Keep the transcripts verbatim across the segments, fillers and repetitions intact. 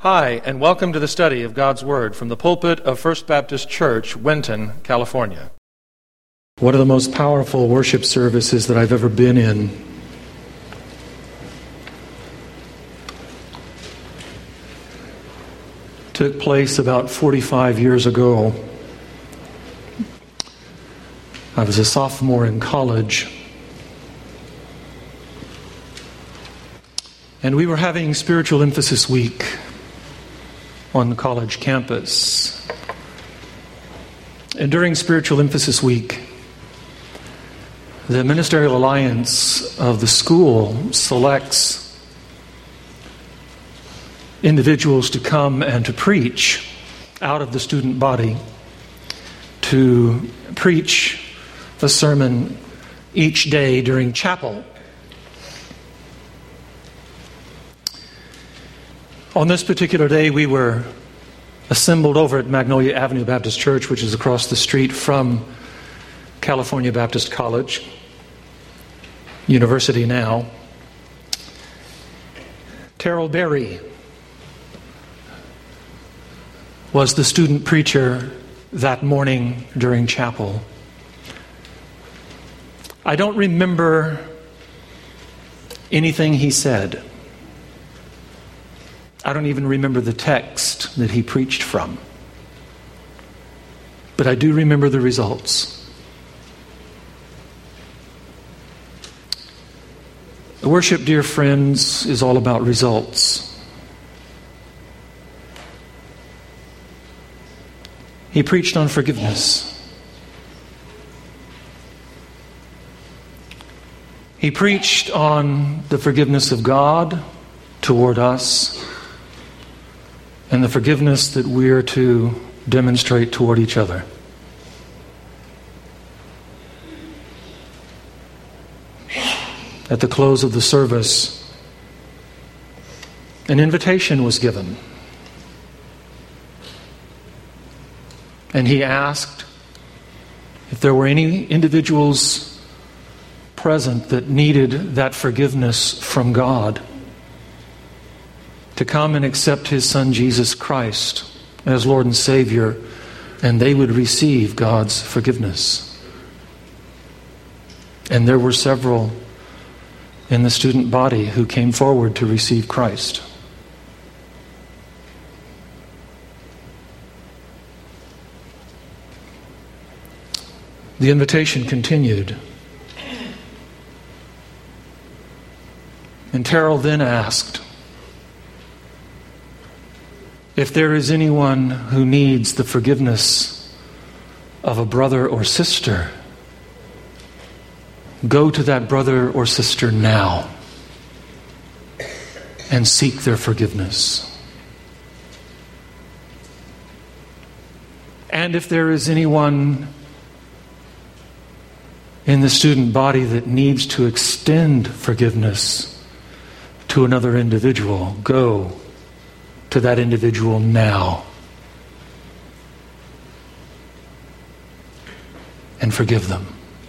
Hi, and welcome to the study of God's Word from the pulpit of First Baptist Church, Winton, California. One of the most powerful worship services that I've ever been in took place about forty-five years ago. I was a sophomore in college, and we were having Spiritual Emphasis Week on the college campus. And during Spiritual Emphasis Week, the Ministerial Alliance of the school selects individuals to come and to preach out of the student body, to preach a sermon each day during chapel. On this particular day, we were assembled over at Magnolia Avenue Baptist Church, which is across the street from California Baptist College, University now. Terrell Berry was the student preacher that morning during chapel. I don't remember anything he said. I don't even remember the text that he preached from. But I do remember the results. Worship, dear friends, is all about results. He preached on forgiveness. He preached on the forgiveness of God toward us, and the forgiveness that we're to demonstrate toward each other. At the close of the service, an invitation was given. And he asked if there were any individuals present that needed that forgiveness from God, to come and accept his Son Jesus Christ as Lord and Savior, and they would receive God's forgiveness. And there were several in the student body who came forward to receive Christ. The invitation continued. And Terrell then asked if there is anyone who needs the forgiveness of a brother or sister, go to that brother or sister now and seek their forgiveness. And if there is anyone in the student body that needs to extend forgiveness to another individual, go to that individual now and forgive them.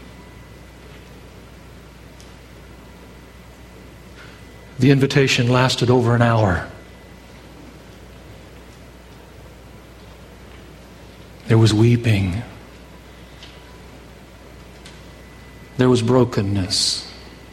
The invitation lasted over an hour. There was weeping. There was brokenness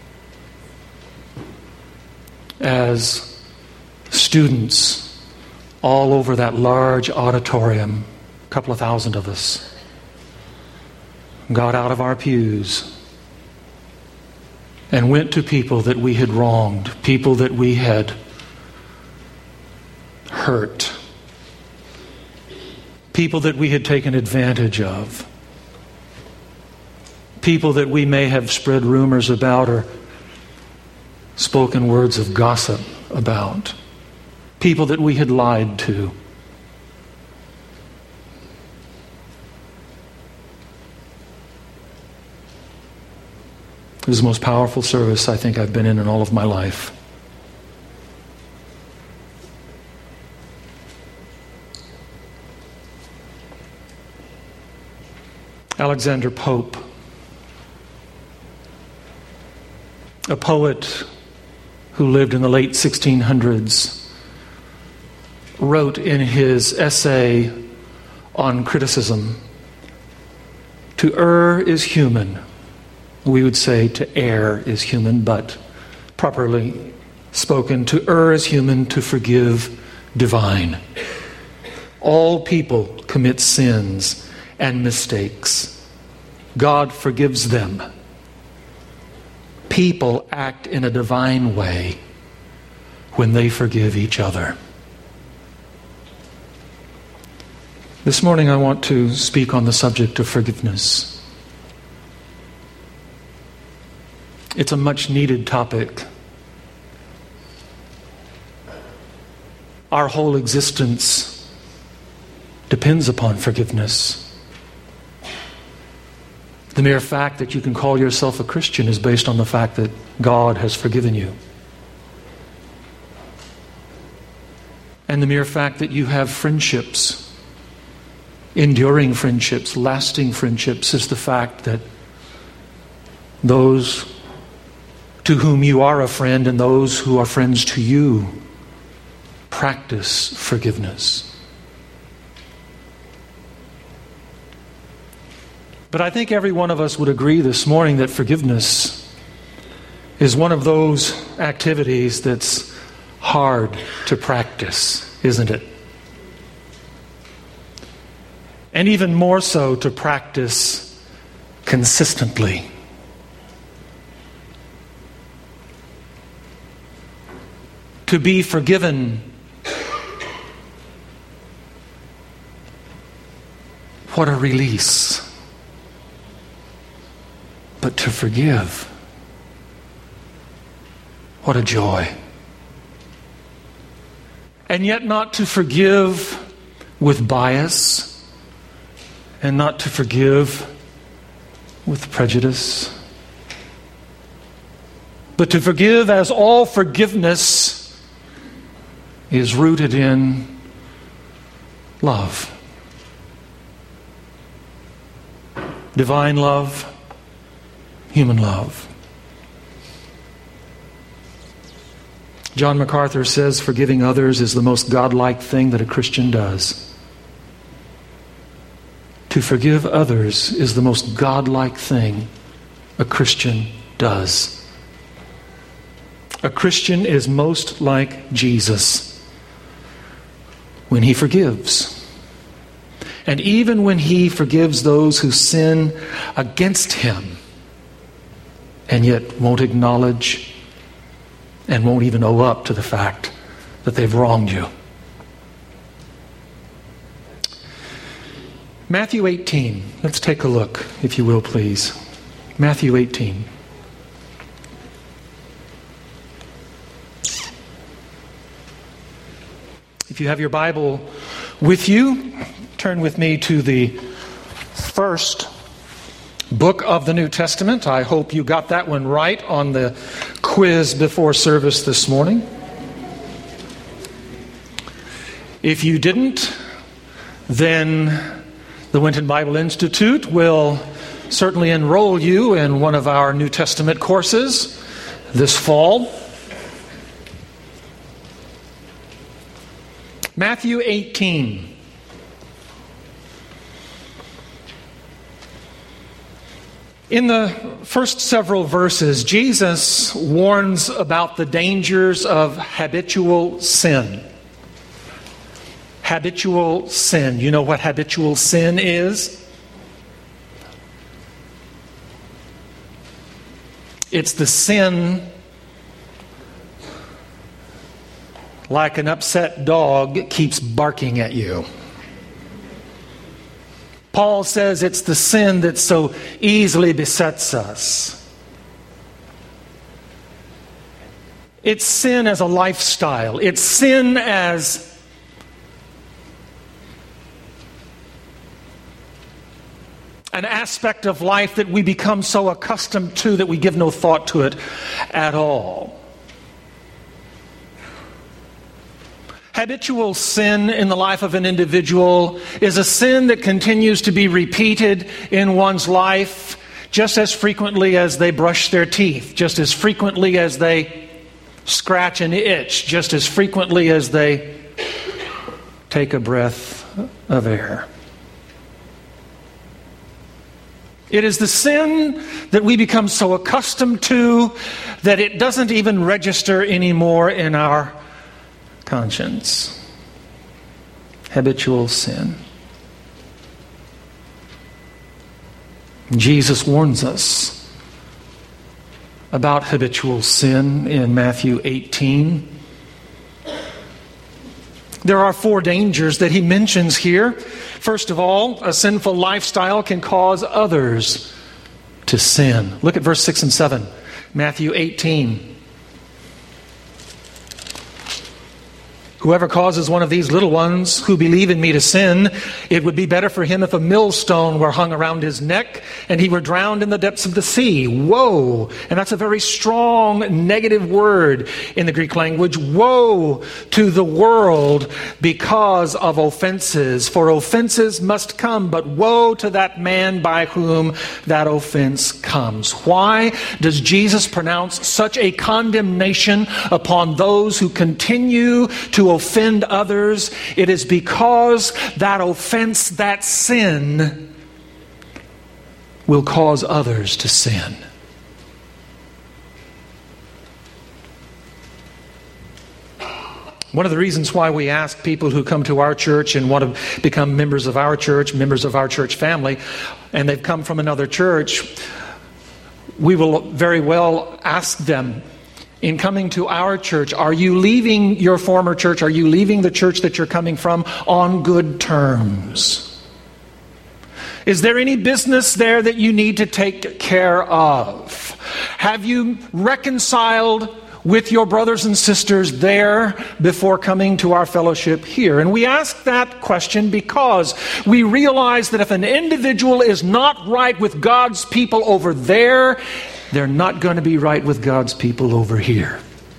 as students all over that large auditorium, a couple of thousand of us, got out of our pews and went to people that we had wronged, people that we had hurt, people that we had taken advantage of, people that we may have spread rumors about or spoken words of gossip about, people that we had lied to. It was the most powerful service I think I've been in in all of my life. Alexander Pope, a poet who lived in the late sixteen hundreds, wrote in his essay on criticism, "To err is human." We would say to err is human, but properly spoken, to err is human, to forgive divine. All people commit sins and mistakes. God forgives them. People act in a divine way when they forgive each other. This morning I want to speak on the subject of forgiveness. It's a much needed topic. Our whole existence depends upon forgiveness. The mere fact that you can call yourself a Christian is based on the fact that God has forgiven you. And the mere fact that you have friendships, enduring friendships, lasting friendships, is the fact that those to whom you are a friend and those who are friends to you practice forgiveness. But I think every one of us would agree this morning that forgiveness is one of those activities that's hard to practice, isn't it? And even more so to practice consistently. To be forgiven, what a release. But to forgive, what a joy. And yet not to forgive with bias, and not to forgive with prejudice, but to forgive as all forgiveness is rooted in love. Divine love, human love. John MacArthur says forgiving others is the most godlike thing that a Christian does. To forgive others is the most godlike thing a Christian does. A Christian is most like Jesus when he forgives. And even when he forgives those who sin against him, and yet won't acknowledge and won't even owe up to the fact that they've wronged you. Matthew eighteen. Let's take a look, if you will, please. Matthew eighteen. If you have your Bible with you, turn with me to the first book of the New Testament. I hope you got that one right on the quiz before service this morning. If you didn't, then the Winton Bible Institute will certainly enroll you in one of our New Testament courses this fall. Matthew eighteen. In the first several verses, Jesus warns about the dangers of habitual sin. Habitual sin. You know what habitual sin is? It's the sin, like an upset dog, keeps barking at you. Paul says it's the sin that so easily besets us. It's sin as a lifestyle. It's sin as an aspect of life that we become so accustomed to that we give no thought to it at all. Habitual sin in the life of an individual is a sin that continues to be repeated in one's life just as frequently as they brush their teeth, just as frequently as they scratch and itch, just as frequently as they take a breath of air. It is the sin that we become so accustomed to that it doesn't even register anymore in our conscience. Habitual sin. Jesus warns us about habitual sin in Matthew eighteen. There are four dangers that he mentions here. First of all, a sinful lifestyle can cause others to sin. Look at verse six and seven, Matthew eighteen. Whoever causes one of these little ones who believe in me to sin, it would be better for him if a millstone were hung around his neck and he were drowned in the depths of the sea. Woe! And that's a very strong negative word in the Greek language. Woe to the world because of offenses. For offenses must come, but woe to that man by whom that offense comes. Why does Jesus pronounce such a condemnation upon those who continue to offend others? It is because that offense, that sin, will cause others to sin. One of the reasons why we ask people who come to our church and want to become members of our church, members of our church family, and they've come from another church, we will very well ask them, in coming to our church, are you leaving your former church? Are you leaving the church that you're coming from on good terms? Is there any business there that you need to take care of? Have you reconciled with your brothers and sisters there before coming to our fellowship here? And we ask that question because we realize that if an individual is not right with God's people over there, they're not going to be right with God's people over here.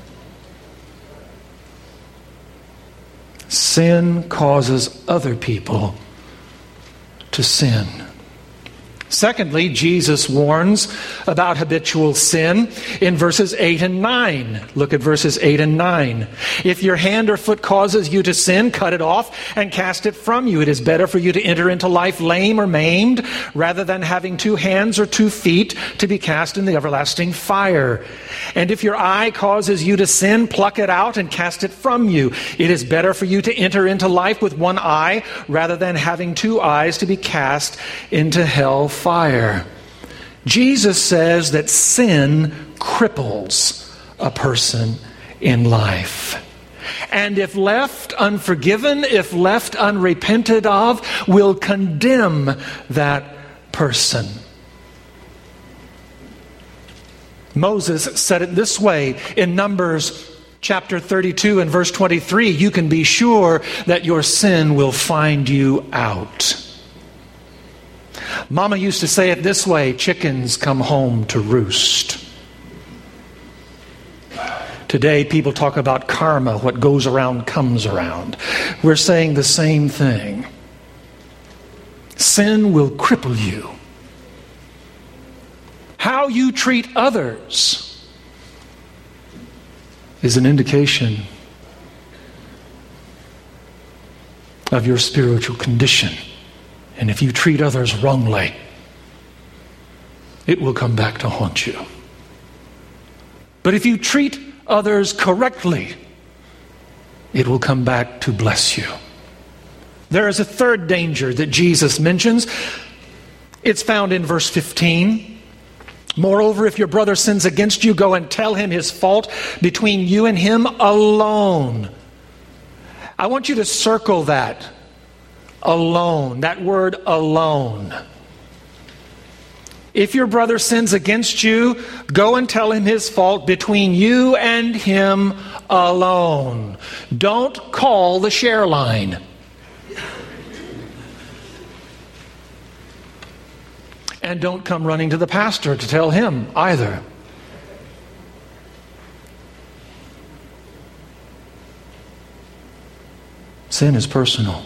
Sin causes other people to sin. Secondly, Jesus warns about habitual sin in verses eight and nine. Look at verses eight and nine. If your hand or foot causes you to sin, cut it off and cast it from you. It is better for you to enter into life lame or maimed rather than having two hands or two feet to be cast in the everlasting fire. And if your eye causes you to sin, pluck it out and cast it from you. It is better for you to enter into life with one eye rather than having two eyes to be cast into hell fire. Jesus says that sin cripples a person in life. And if left unforgiven, if left unrepented of, will condemn that person. Moses said it this way in Numbers chapter thirty-two and verse twenty-three, you can be sure that your sin will find you out. Mama used to say it this way, chickens come home to roost. Today people talk about karma, what goes around comes around. We're saying the same thing. Sin will cripple you. How you treat others is an indication of your spiritual condition. And if you treat others wrongly, it will come back to haunt you. But if you treat others correctly, it will come back to bless you. There is a third danger that Jesus mentions. It's found in verse fifteen. Moreover, if your brother sins against you, go and tell him his fault between you and him alone. I want you to circle that. Alone. That word alone. If your brother sins against you, go and tell him his fault between you and him alone. Don't call the share line. And don't come running to the pastor to tell him either. Sin is personal.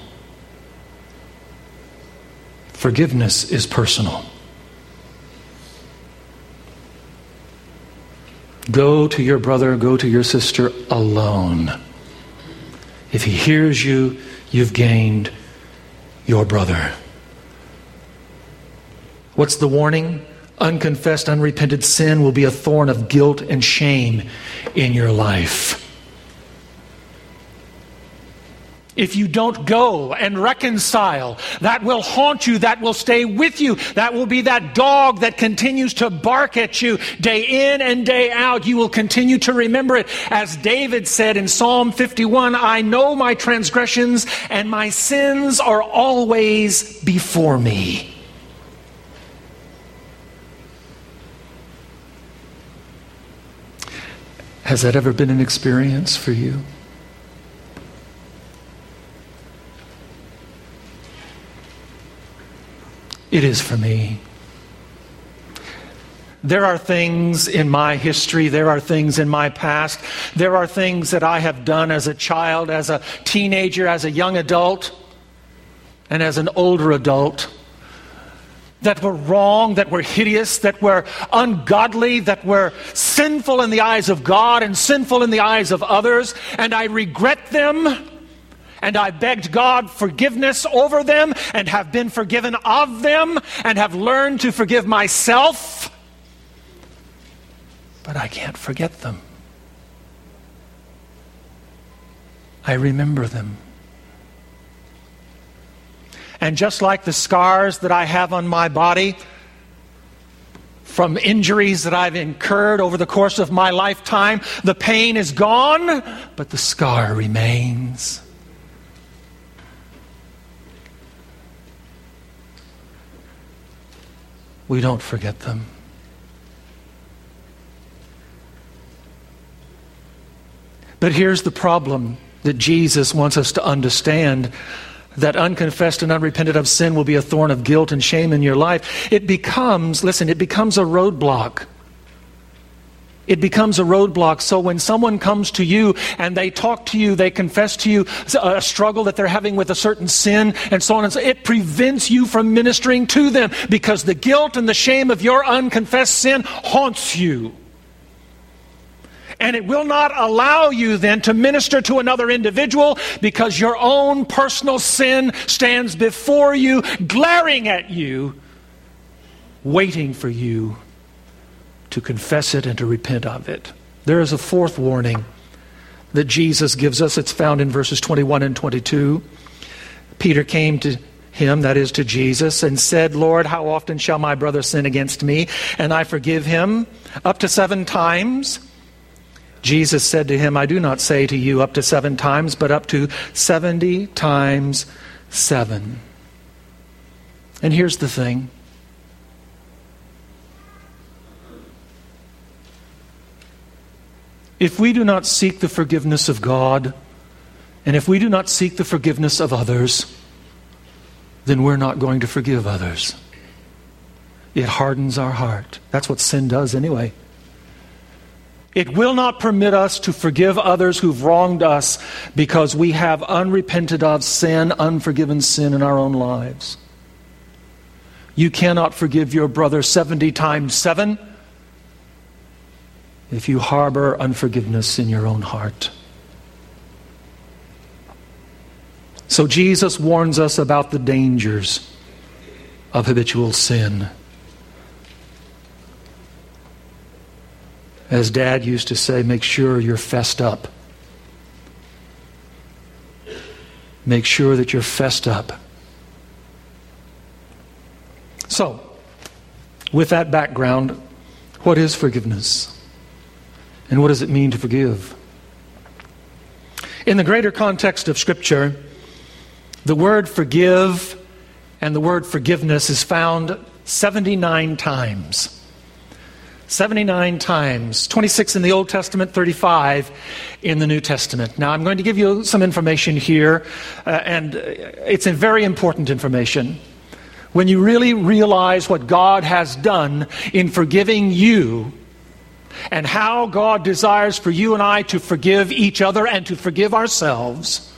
Forgiveness is personal. Go to your brother, go to your sister alone. If he hears you, you've gained your brother. What's the warning? Unconfessed, unrepented sin will be a thorn of guilt and shame in your life. If you don't go and reconcile, that will haunt you, that will stay with you. That will be that dog that continues to bark at you day in and day out. You will continue to remember it. As David said in Psalm fifty-one, I know my transgressions and my sins are always before me. Has that ever been an experience for you? It is for me. There are things in my history, there are things in my past, there are things that I have done as a child, as a teenager, as a young adult, and as an older adult, that were wrong, that were hideous, that were ungodly, that were sinful in the eyes of God and sinful in the eyes of others, and I regret them. And I begged God forgiveness over them and have been forgiven of them and have learned to forgive myself. But I can't forget them. I remember them. And just like the scars that I have on my body from injuries that I've incurred over the course of my lifetime, the pain is gone, but the scar remains. We don't forget them. But here's the problem that Jesus wants us to understand, that unconfessed and unrepented of sin will be a thorn of guilt and shame in your life. It becomes, listen, it becomes a roadblock. It becomes a roadblock. So when someone comes to you and they talk to you, they confess to you a struggle that they're having with a certain sin and so on and so on, it prevents you from ministering to them because the guilt and the shame of your unconfessed sin haunts you. And it will not allow you then to minister to another individual because your own personal sin stands before you, glaring at you, waiting for you to confess it and to repent of it. There is a fourth warning that Jesus gives us. It's found in verses twenty-one and twenty-two. Peter came to him, that is to Jesus, and said, Lord, how often shall my brother sin against me, and I forgive him? Up to seven times? Jesus said to him, I do not say to you up to seven times, but up to seventy times seven. And here's the thing. If we do not seek the forgiveness of God, and if we do not seek the forgiveness of others, then we're not going to forgive others. It hardens our heart. That's what sin does anyway. It will not permit us to forgive others who've wronged us because we have unrepented of sin, unforgiven sin in our own lives. You cannot forgive your brother seventy times seven if you harbor unforgiveness in your own heart. So Jesus warns us about the dangers of habitual sin. As Dad used to say, make sure you're fessed up. Make sure that you're fessed up. So, with that background, what is forgiveness? And what does it mean to forgive? In the greater context of Scripture, the word forgive and the word forgiveness is found seventy-nine times. seventy-nine times. twenty-six in the Old Testament, thirty-five in the New Testament. Now, I'm going to give you some information here, uh, and it's a very important information. When you really realize what God has done in forgiving you, and how God desires for you and I to forgive each other and to forgive ourselves,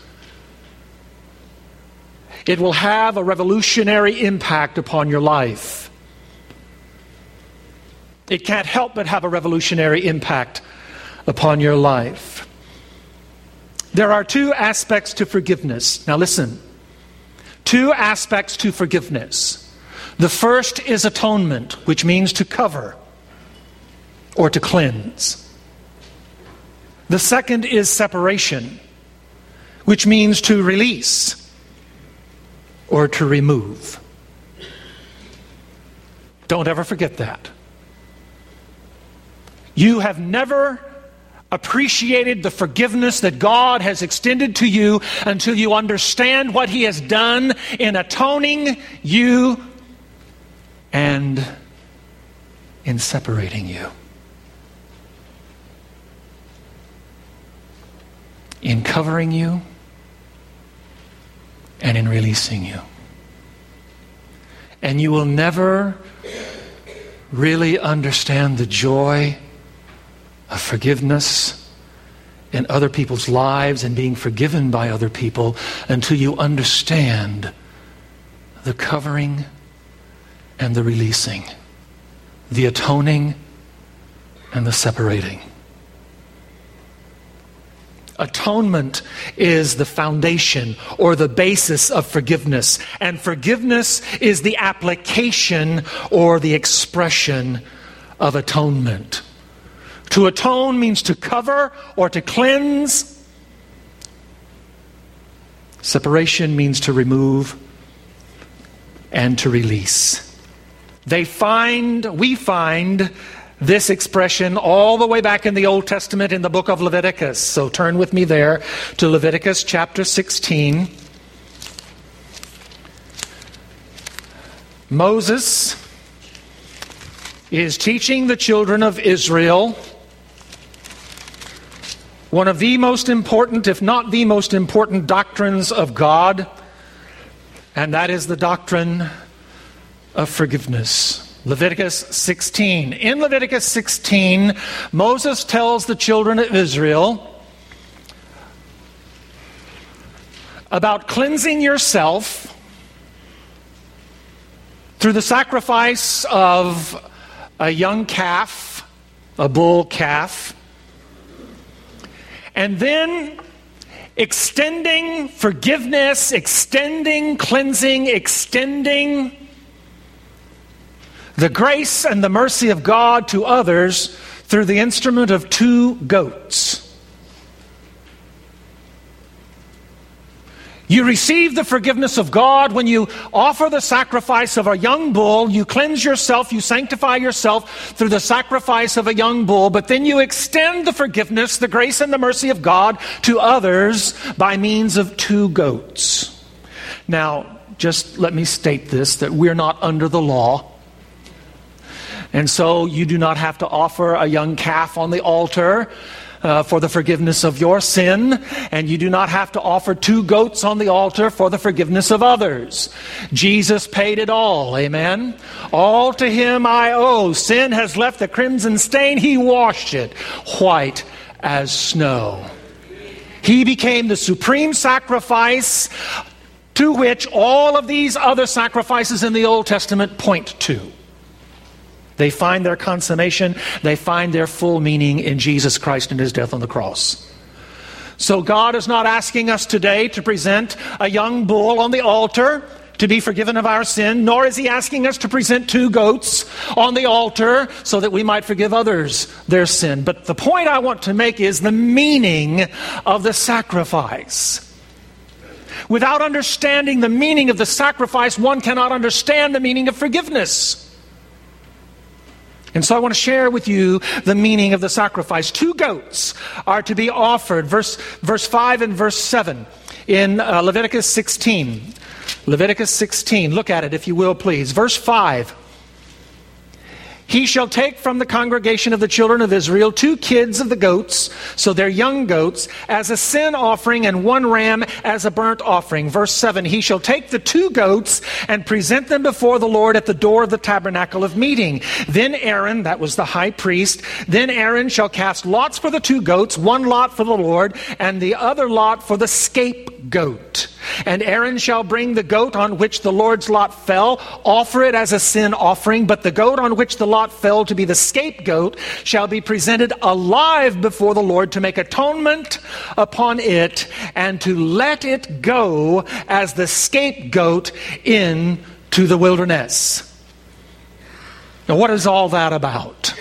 it will have a revolutionary impact upon your life. It can't help but have a revolutionary impact upon your life. There are two aspects to forgiveness. Now listen. Two aspects to forgiveness. The first is atonement, which means to cover or to cleanse. The second is separation, which means to release or to remove. Don't ever forget that. You have never appreciated the forgiveness that God has extended to you until you understand what He has done in atoning you and in separating you. In covering you and in releasing you. And you will never really understand the joy of forgiveness in other people's lives and being forgiven by other people until you understand the covering and the releasing, the atoning and the separating. Atonement is the foundation or the basis of forgiveness. And forgiveness is the application or the expression of atonement. To atone means to cover or to cleanse. Separation means to remove and to release. They find, we find this expression all the way back in the Old Testament in the book of Leviticus. So turn with me there to Leviticus chapter sixteen. Moses is teaching the children of Israel one of the most important, if not the most important, doctrines of God, and that is the doctrine of forgiveness. Leviticus sixteen. In Leviticus sixteen, Moses tells the children of Israel about cleansing yourself through the sacrifice of a young calf, a bull calf, and then extending forgiveness, extending cleansing, extending the grace and the mercy of God to others through the instrument of two goats. You receive the forgiveness of God when you offer the sacrifice of a young bull. You cleanse yourself, you sanctify yourself through the sacrifice of a young bull, but then you extend the forgiveness, the grace and the mercy of God to others by means of two goats. Now, just let me state this, that we're not under the law. And so you do not have to offer a young calf on the altar uh, for the forgiveness of your sin. And you do not have to offer two goats on the altar for the forgiveness of others. Jesus paid it all. Amen. All to Him I owe. Sin has left the crimson stain. He washed it white as snow. He became the supreme sacrifice to which all of these other sacrifices in the Old Testament point to. They find their consummation, they find their full meaning in Jesus Christ and His death on the cross. So God is not asking us today to present a young bull on the altar to be forgiven of our sin, nor is He asking us to present two goats on the altar so that we might forgive others their sin. But the point I want to make is the meaning of the sacrifice. Without understanding the meaning of the sacrifice, one cannot understand the meaning of forgiveness. And so I want to share with you the meaning of the sacrifice. Two goats are to be offered. Verse, verse five and verse seven in uh, Leviticus sixteen. Leviticus sixteen. Look at it if you will, please. Verse five. He shall take from the congregation of the children of Israel two kids of the goats, so they're young goats, as a sin offering, and one ram as a burnt offering. Verse seven, he shall take the two goats and present them before the Lord at the door of the tabernacle of meeting. Then Aaron, that was the high priest, then Aaron shall cast lots for the two goats, one lot for the Lord, and the other lot for the scapegoat. goat. And Aaron shall bring the goat on which the Lord's lot fell, offer it as a sin offering, but the goat on which the lot fell to be the scapegoat shall be presented alive before the Lord to make atonement upon it and to let it go as the scapegoat into the wilderness. Now, what is all that about?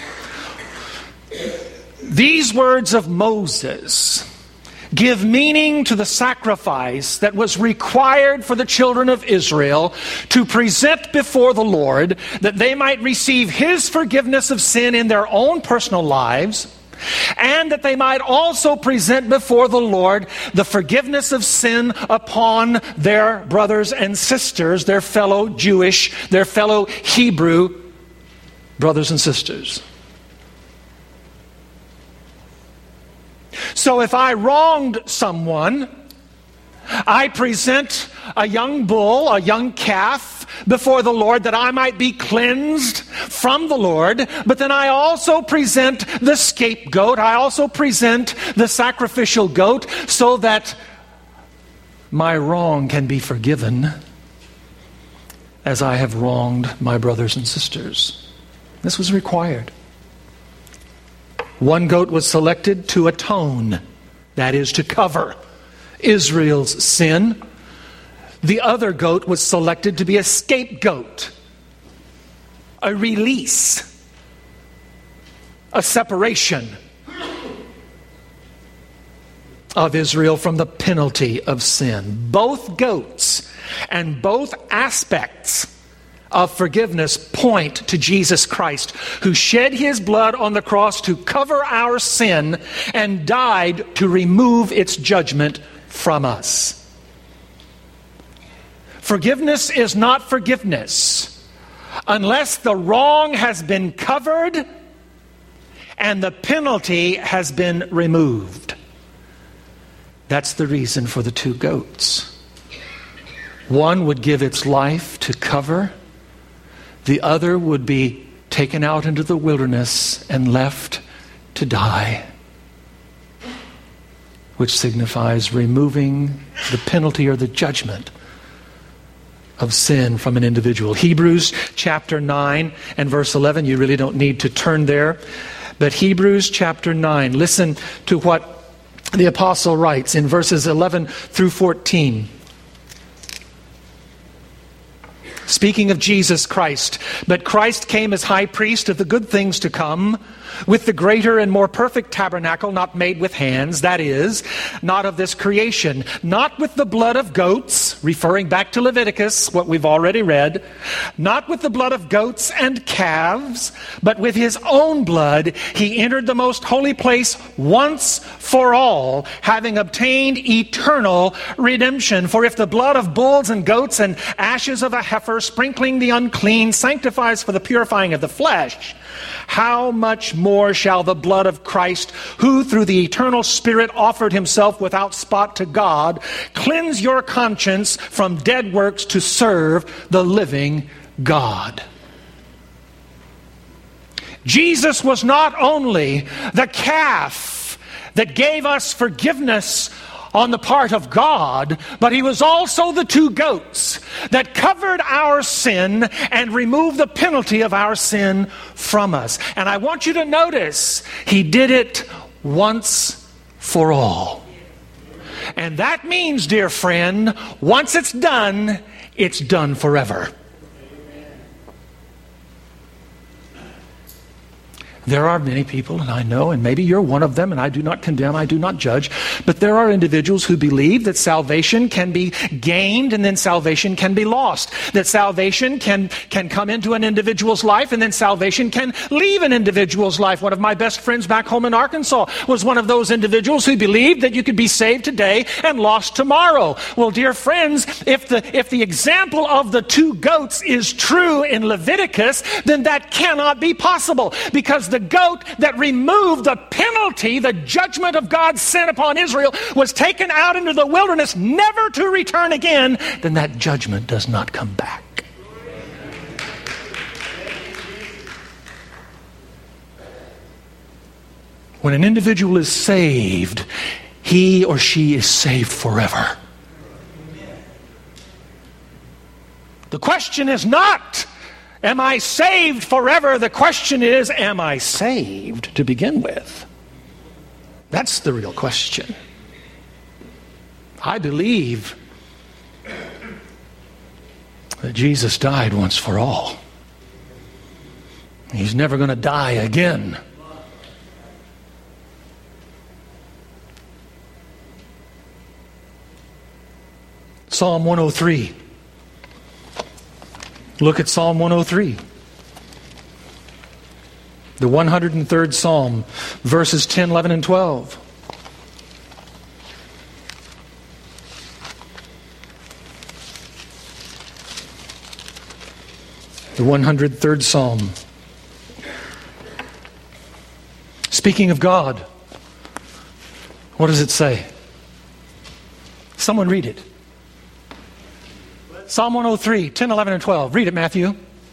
These words of Moses give meaning to the sacrifice that was required for the children of Israel to present before the Lord, that they might receive His forgiveness of sin in their own personal lives, and that they might also present before the Lord the forgiveness of sin upon their brothers and sisters, their fellow Jewish, their fellow Hebrew brothers and sisters. So if I wronged someone, I present a young bull, a young calf before the Lord that I might be cleansed from the Lord. But then I also present the scapegoat. I also present the sacrificial goat so that my wrong can be forgiven as I have wronged my brothers and sisters. This was required. One goat was selected to atone, that is, to cover Israel's sin. The other goat was selected to be a scapegoat, a release, a separation of Israel from the penalty of sin. Both goats and both aspects of forgiveness point to Jesus Christ, who shed His blood on the cross to cover our sin and died to remove its judgment from us. Forgiveness is not forgiveness unless the wrong has been covered and the penalty has been removed. That's the reason for the two goats. One would give its life to cover. The other would be taken out into the wilderness and left to die, which signifies removing the penalty or the judgment of sin from an individual. Hebrews chapter nine and verse eleven, you really don't need to turn there, but Hebrews chapter nine, listen to what the apostle writes in verses eleven through fourteen. Speaking of Jesus Christ, but Christ came as high priest of the good things to come, with the greater and more perfect tabernacle not made with hands, that is, not of this creation, not with the blood of goats, referring back to Leviticus, what we've already read, not with the blood of goats and calves, but with His own blood He entered the most holy place once for all, having obtained eternal redemption. For if the blood of bulls and goats and ashes of a heifer, sprinkling the unclean, sanctifies for the purifying of the flesh, how much more shall the blood of Christ, who through the eternal Spirit offered Himself without spot to God, cleanse your conscience from dead works to serve the living God? Jesus was not only the calf that gave us forgiveness on the part of God, but He was also the two goats that covered our sin and removed the penalty of our sin from us. And I want you to notice, He did it once for all. And that means, dear friend, once it's done, it's done forever. There are many people, and I know, and maybe you're one of them, and I do not condemn, I do not judge, but there are individuals who believe that salvation can be gained and then salvation can be lost. That salvation can, can come into an individual's life and then salvation can leave an individual's life. One of my best friends back home in Arkansas was one of those individuals who believed that you could be saved today and lost tomorrow. Well, dear friends, if the, if the example of the two goats is true in Leviticus, then that cannot be possible, because the The goat that removed the penalty, the judgment of God's sin upon Israel, was taken out into the wilderness never to return again, then that judgment does not come back. When an individual is saved, he or she is saved forever. The question is not, am I saved forever? The question is, am I saved to begin with? That's the real question. I believe that Jesus died once for all. He's never going to die again. Psalm one oh three. Look at Psalm one oh three. The one hundred third Psalm, verses ten, eleven, and twelve. The one hundred third Psalm. Speaking of God, what does it say? Someone read it. Psalm one oh three, ten, eleven, and twelve. Read it, Matthew.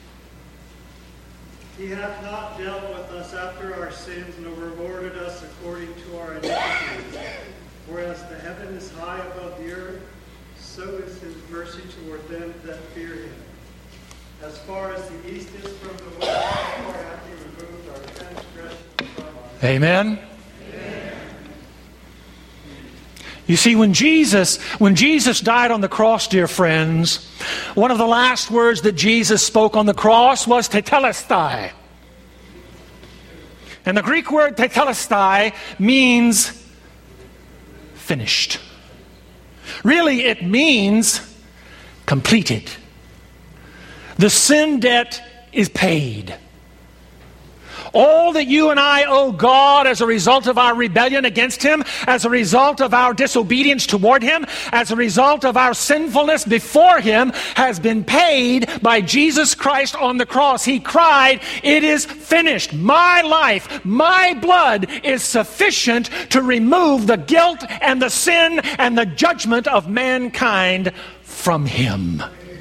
He hath not dealt with us after our sins, nor rewarded us according to our iniquities. For as the heaven is high above the earth, so is his mercy toward them that fear him. As far as the east is from the west, so far hath he removed our transgressions from us. Amen. You see, when Jesus, when Jesus died on the cross, dear friends, one of the last words that Jesus spoke on the cross was tetelestai. And the Greek word tetelestai means finished. Really, it means completed. The sin debt is paid. All that you and I owe God as a result of our rebellion against Him, as a result of our disobedience toward Him, as a result of our sinfulness before Him, has been paid by Jesus Christ on the cross. He cried, "It is finished. My life, my blood is sufficient to remove the guilt and the sin and the judgment of mankind from Him."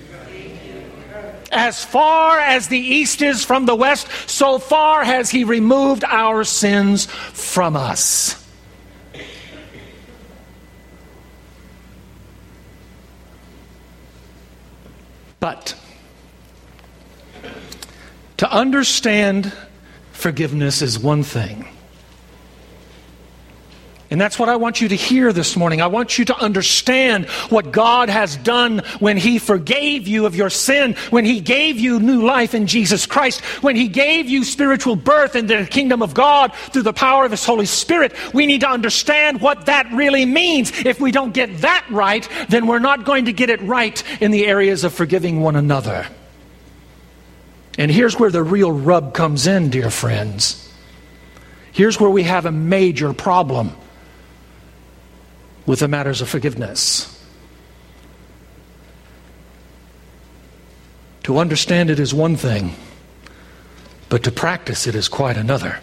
As far as the east is from the west, so far has He removed our sins from us. But to understand forgiveness is one thing. And that's what I want you to hear this morning. I want you to understand what God has done when He forgave you of your sin, when He gave you new life in Jesus Christ, when He gave you spiritual birth into the kingdom of God through the power of His Holy Spirit. We need to understand what that really means. If we don't get that right, then we're not going to get it right in the areas of forgiving one another. And here's where the real rub comes in, dear friends. Here's where we have a major problem with the matters of forgiveness. To understand it is one thing, but to practice it is quite another.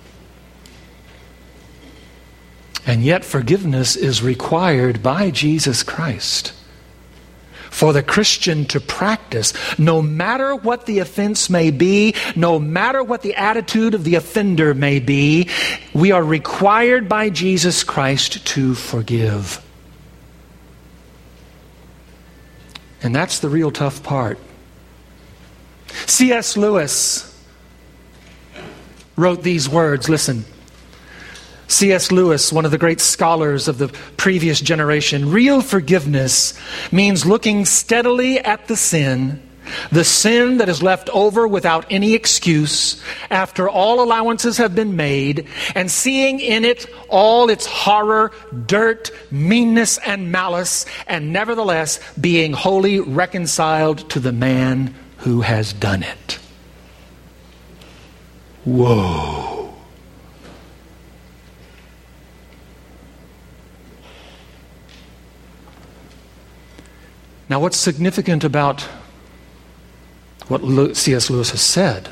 And yet forgiveness is required by Jesus Christ for the Christian to practice, no matter what the offense may be, no matter what the attitude of the offender may be. We are required by Jesus Christ to forgive. And that's the real tough part. C S Lewis wrote these words. Listen. C S Lewis, one of the great scholars of the previous generation, real forgiveness means looking steadily at the sin, the sin that is left over without any excuse after all allowances have been made, and seeing in it all its horror, dirt, meanness, and malice, and nevertheless being wholly reconciled to the man who has done it. Whoa. Now, what's significant about what C S Lewis has said?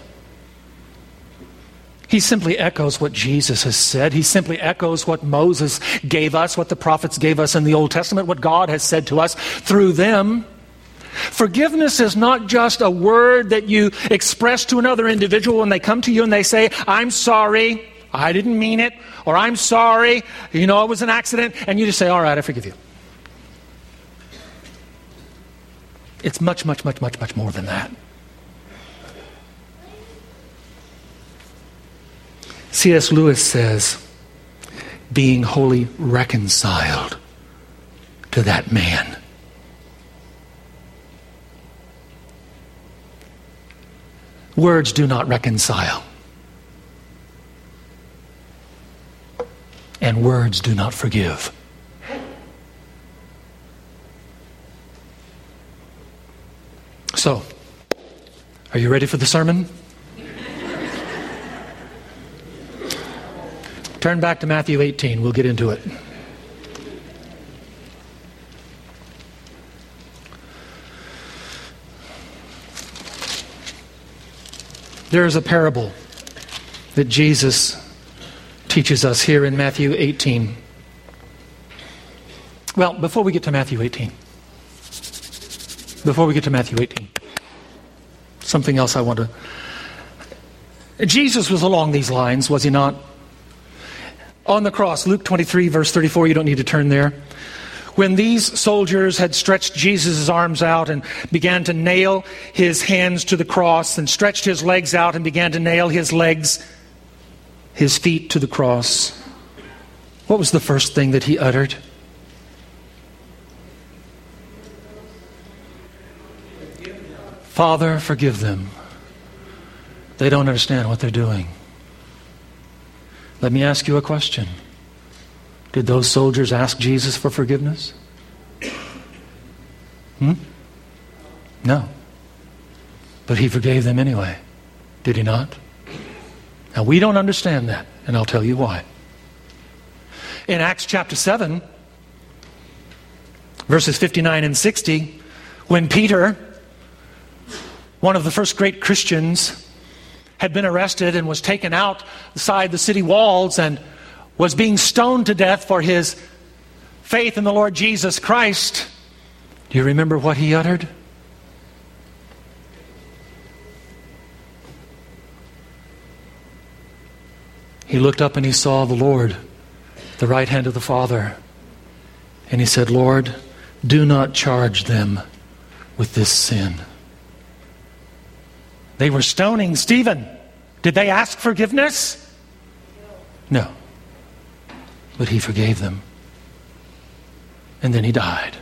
He simply echoes what Jesus has said. He simply echoes what Moses gave us, what the prophets gave us in the Old Testament, what God has said to us through them. Forgiveness is not just a word that you express to another individual when they come to you and they say, "I'm sorry, I didn't mean it," or "I'm sorry, you know, it was an accident," and you just say, "All right, I forgive you." It's much, much, much, much, much more than that. C S Lewis says, being wholly reconciled to that man. Words do not reconcile. And words do not forgive. So, are you ready for the sermon? Turn back to Matthew eighteen. We'll get into it. There is a parable that Jesus teaches us here in Matthew eighteen. Well, before we get to Matthew eighteen, before we get to Matthew eighteen, something else I want to... Jesus was along these lines, was he not? On the cross, Luke twenty-three, verse thirty-four, you don't need to turn there. When these soldiers had stretched Jesus' arms out and began to nail his hands to the cross and stretched his legs out and began to nail his legs, his feet to the cross, what was the first thing that he uttered? Father, forgive them. They don't understand what they're doing. Let me ask you a question. Did those soldiers ask Jesus for forgiveness? Hmm? No. But he forgave them anyway. Did he not? Now we don't understand that, and I'll tell you why. In Acts chapter seven, verses fifty-nine and sixty, when Peter, one of the first great Christians, had been arrested and was taken outside the city walls and was being stoned to death for his faith in the Lord Jesus Christ, do you remember what he uttered? He looked up and he saw the Lord, the right hand of the Father, and he said, Lord, do not charge them with this sin. They were stoning Stephen. Did they ask forgiveness? No. But he forgave them. And then he died.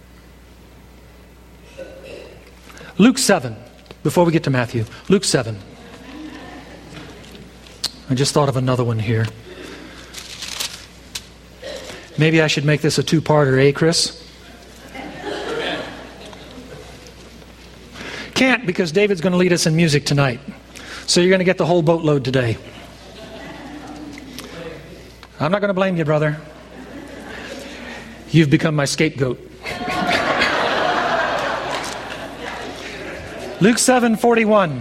Luke seven, before we get to Matthew, Luke seven. I just thought of another one here. Maybe I should make this a two-parter, eh, Chris? Can't, because David's going to lead us in music tonight. So you're going to get the whole boatload today. I'm not going to blame you, brother. You've become my scapegoat. Luke seven forty-one.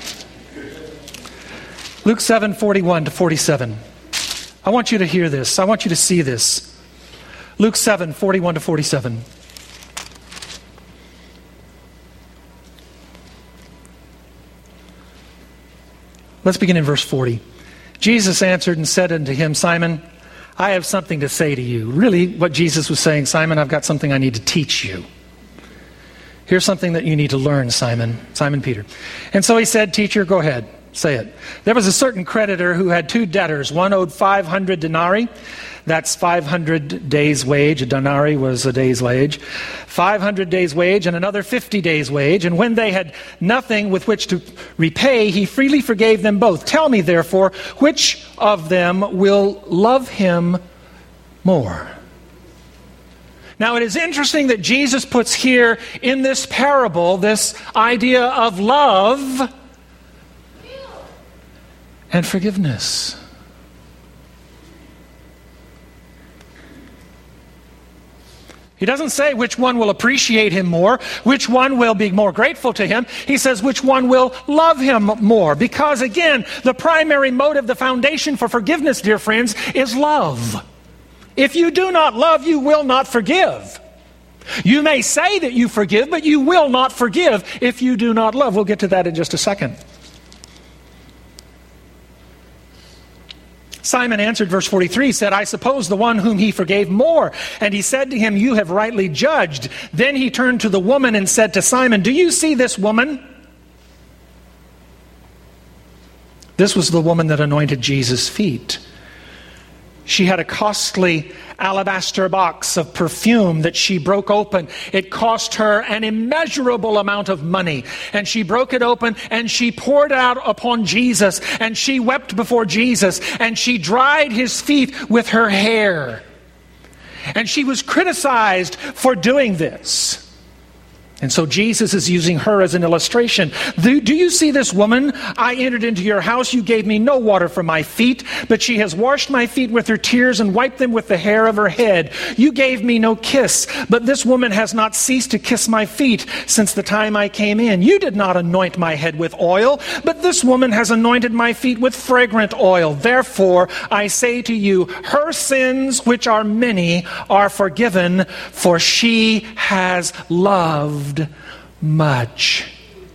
Luke seven forty-one to forty-seven. I want you to hear this. I want you to see this. Luke seven forty-one to forty-seven. Let's begin in verse forty. Jesus answered and said unto him, Simon, I have something to say to you. Really, what Jesus was saying, Simon, I've got something I need to teach you. Here's something that you need to learn, Simon, Simon Peter. And so he said, Teacher, go ahead, say it. There was a certain creditor who had two debtors. One owed five hundred denarii. That's five hundred days' wage. A denarii was a day's wage. five hundred days' wage, and another fifty days' wage. And when they had nothing with which to repay, he freely forgave them both. Tell me, therefore, which of them will love him more? Now, it is interesting that Jesus puts here in this parable this idea of love and forgiveness. He doesn't say which one will appreciate him more, which one will be more grateful to him. He says which one will love him more. Because again, the primary motive, the foundation for forgiveness, dear friends, is love. If you do not love, you will not forgive. You may say that you forgive, but you will not forgive if you do not love. We'll get to that in just a second. Simon answered, verse forty-three, said, I suppose the one whom he forgave more. And he said to him, you have rightly judged. Then he turned to the woman and said to Simon, do you see this woman? This was the woman that anointed Jesus' feet. She had a costly alabaster box of perfume that she broke open. It cost her an immeasurable amount of money. And she broke it open and she poured out upon Jesus. And she wept before Jesus. And she dried his feet with her hair. And she was criticized for doing this. And so Jesus is using her as an illustration. Do, do you see this woman? I entered into your house. You gave me no water for my feet, but she has washed my feet with her tears and wiped them with the hair of her head. You gave me no kiss, but this woman has not ceased to kiss my feet since the time I came in. You did not anoint my head with oil, but this woman has anointed my feet with fragrant oil. Therefore, I say to you, her sins, which are many, are forgiven, for she has loved much.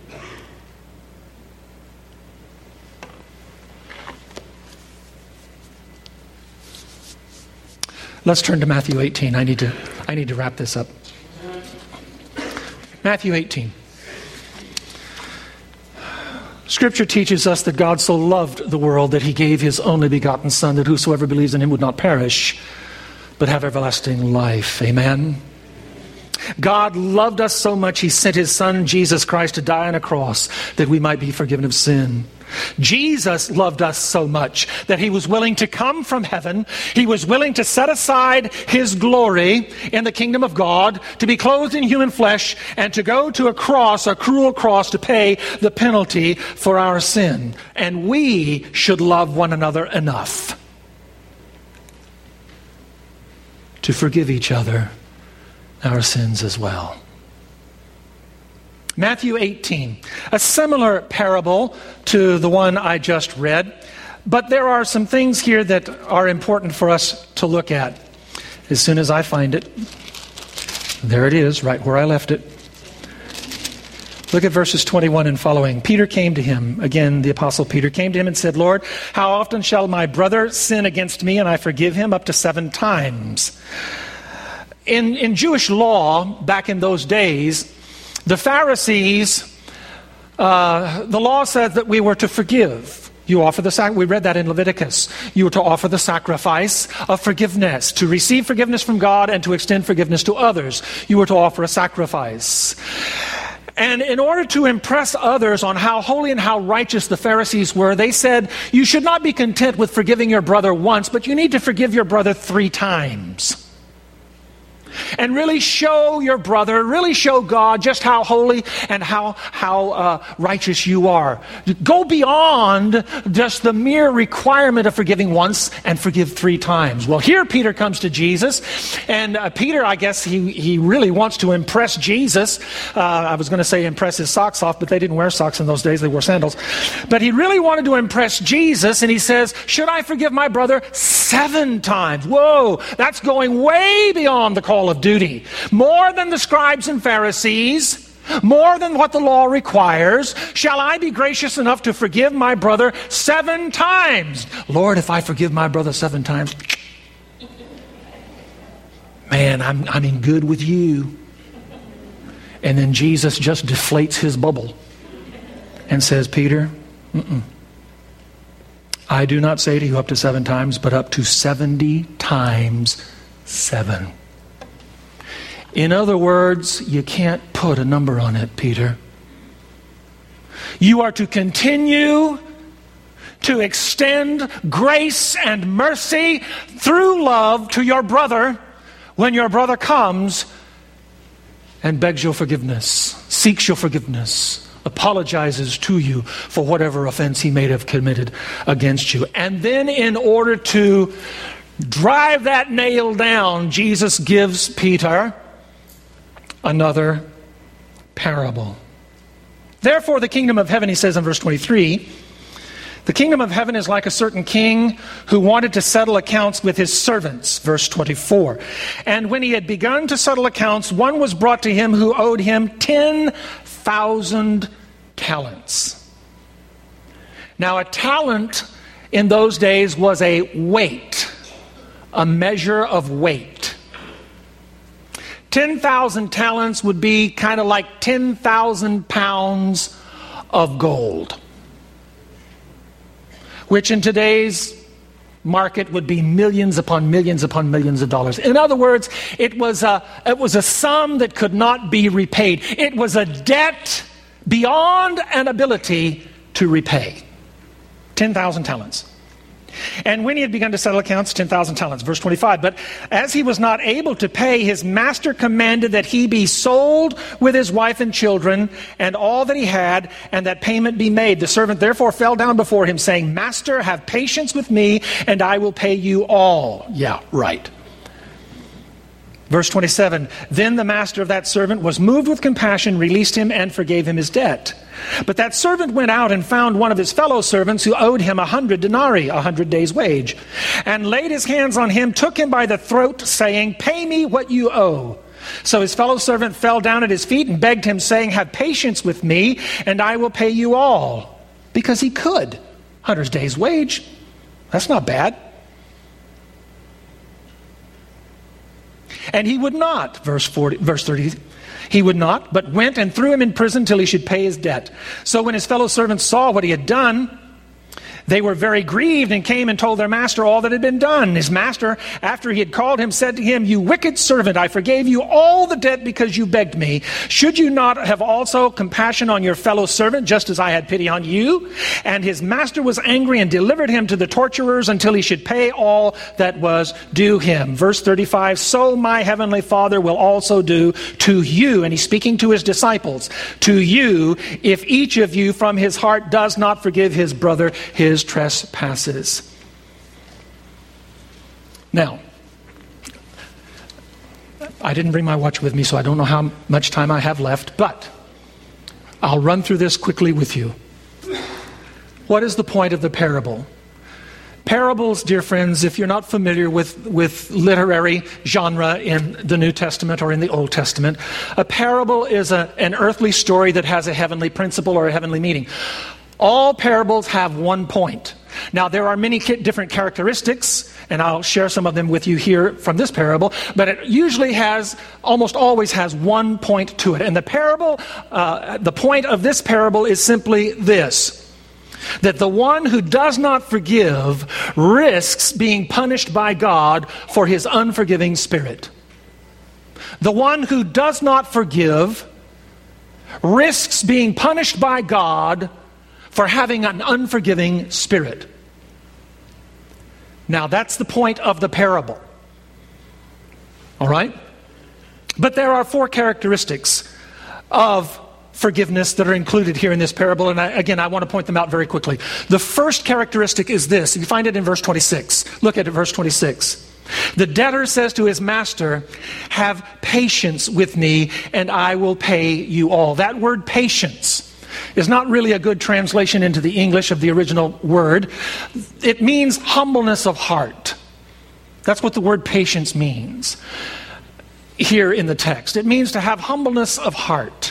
Let's turn to Matthew eighteen. I need to I need to wrap this up. Matthew eighteen. Scripture teaches us that God so loved the world that he gave his only begotten Son, that whosoever believes in him would not perish, but have everlasting life. Amen. God loved us so much, he sent his Son, Jesus Christ, to die on a cross that we might be forgiven of sin. Jesus loved us so much that he was willing to come from heaven. He was willing to set aside his glory in the kingdom of God, to be clothed in human flesh, and to go to a cross, a cruel cross, to pay the penalty for our sin. And we should love one another enough to forgive each other our sins as well. Matthew eighteen, a similar parable to the one I just read, but there are some things here that are important for us to look at. As soon as I find it, there it is, right where I left it. Look at verses twenty-one and following. Peter came to him, again the apostle Peter came to him and said, Lord, how often shall my brother sin against me and I forgive him? Up to seven times. In, in Jewish law, back in those days, the Pharisees, uh, the law said that we were to forgive. You offer the sac- we read that in Leviticus. You were to offer the sacrifice of forgiveness, to receive forgiveness from God and to extend forgiveness to others. You were to offer a sacrifice. And in order to impress others on how holy and how righteous the Pharisees were, they said, you should not be content with forgiving your brother once, but you need to forgive your brother three times. And really show your brother, really show God just how holy and how how uh, righteous you are. Go beyond just the mere requirement of forgiving once and forgive three times. Well, here Peter comes to Jesus, and uh, Peter, I guess he, he really wants to impress Jesus. Uh, I was going to say impress his socks off, but they didn't wear socks in those days, they wore sandals. But he really wanted to impress Jesus, and he says, should I forgive my brother seven times? Whoa, that's going way beyond the call of duty. More than the scribes and Pharisees, more than what the law requires. Shall I be gracious enough to forgive my brother seven times? Lord, if I forgive my brother seven times, man, I'm, I'm in good with you. And then Jesus just deflates his bubble and says, Peter, mm-mm. I do not say to you up to seven times, but up to seventy times seven. In other words, you can't put a number on it, Peter. You are to continue to extend grace and mercy through love to your brother when your brother comes and begs your forgiveness, seeks your forgiveness, apologizes to you for whatever offense he may have committed against you. And then in order to drive that nail down, Jesus gives Peter another parable. Therefore, the kingdom of heaven, he says in verse twenty-three, the kingdom of heaven is like a certain king who wanted to settle accounts with his servants. Verse twenty-four. And when he had begun to settle accounts, one was brought to him who owed him ten thousand talents. Now, a talent in those days was a weight, a measure of weight. ten thousand talents would be kind of like ten thousand pounds of gold, which in today's market would be millions upon millions upon millions of dollars. In other words, it was a, it was a sum that could not be repaid. It was a debt beyond an ability to repay. ten thousand talents. And when he had begun to settle accounts, ten thousand talents. Verse twenty-five, but as he was not able to pay, his master commanded that he be sold with his wife and children and all that he had, and that payment be made. The servant therefore fell down before him, saying, Master, have patience with me, and I will pay you all. Yeah, right. Verse twenty-seven, then the master of that servant was moved with compassion, released him, and forgave him his debt. But that servant went out and found one of his fellow servants who owed him a hundred denarii, a hundred days' wage, and laid his hands on him, took him by the throat, saying, Pay me what you owe. So his fellow servant fell down at his feet and begged him, saying, Have patience with me, and I will pay you all. Because he could. Hundred days' wage. That's not bad. And he would not, verse forty, verse thirty, he would not, but went and threw him in prison till he should pay his debt. So when his fellow servants saw what he had done, they were very grieved and came and told their master all that had been done. His master, after he had called him, said to him, You wicked servant, I forgave you all the debt because you begged me. Should you not have also compassion on your fellow servant, just as I had pity on you? And his master was angry and delivered him to the torturers until he should pay all that was due him. Verse thirty-five, So my heavenly Father will also do to you, and he's speaking to his disciples, to you, if each of you from his heart does not forgive his brother his trespasses. Now, I didn't bring my watch with me, so I don't know how much time I have left, but I'll run through this quickly with you. What is the point of the parable? Parables, dear friends, if you're not familiar with, with literary genre in the New Testament or in the Old Testament, a parable is a, an earthly story that has a heavenly principle or a heavenly meaning. All parables have one point. Now, there are many different characteristics, and I'll share some of them with you here from this parable, but it usually has, almost always has one point to it. And the parable, uh, the point of this parable is simply this, that the one who does not forgive risks being punished by God for his unforgiving spirit. The one who does not forgive risks being punished by God for having an unforgiving spirit. Now, that's the point of the parable. All right? But there are four characteristics of forgiveness that are included here in this parable, and I, again, I want to point them out very quickly. The first characteristic is this. You find it in verse twenty-six. Look at it, verse twenty-six. The debtor says to his master, Have patience with me, and I will pay you all. That word patience is not really a good translation into the English of the original word. It means humbleness of heart. That's what the word patience means here in the text. It means to have humbleness of heart.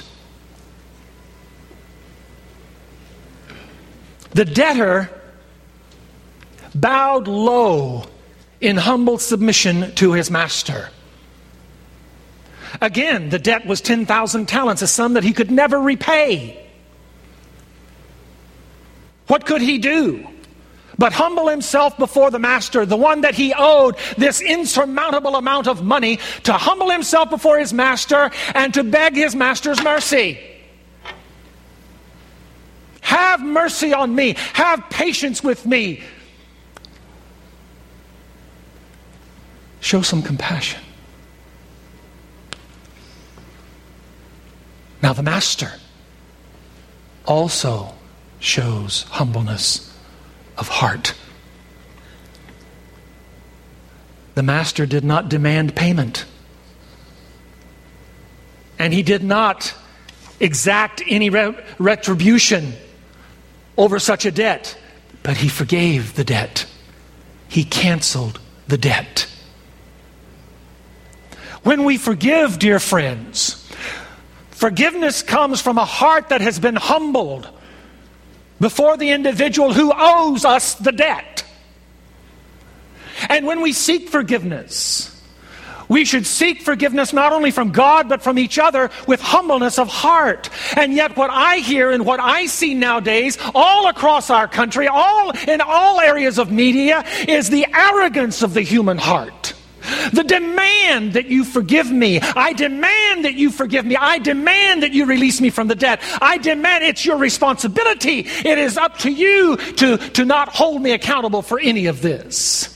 The debtor bowed low in humble submission to his master. Again, the debt was ten thousand talents, a sum that he could never repay. What could he do but humble himself before the master, the one that he owed this insurmountable amount of money, to humble himself before his master and to beg his master's mercy? Have mercy on me. Have patience with me. Show some compassion. Now the master also shows humbleness of heart. The master did not demand payment. And he did not exact any re- retribution over such a debt. But he forgave the debt. He canceled the debt. When we forgive, dear friends, forgiveness comes from a heart that has been humbled before the individual who owes us the debt. And when we seek forgiveness, we should seek forgiveness not only from God, but from each other with humbleness of heart. And yet what I hear and what I see nowadays, all across our country, all in all areas of media, is the arrogance of the human heart. The demand that you forgive me. I demand that you forgive me. I demand that you release me from the debt. I demand, it's your responsibility. It is up to you to, to not hold me accountable for any of this.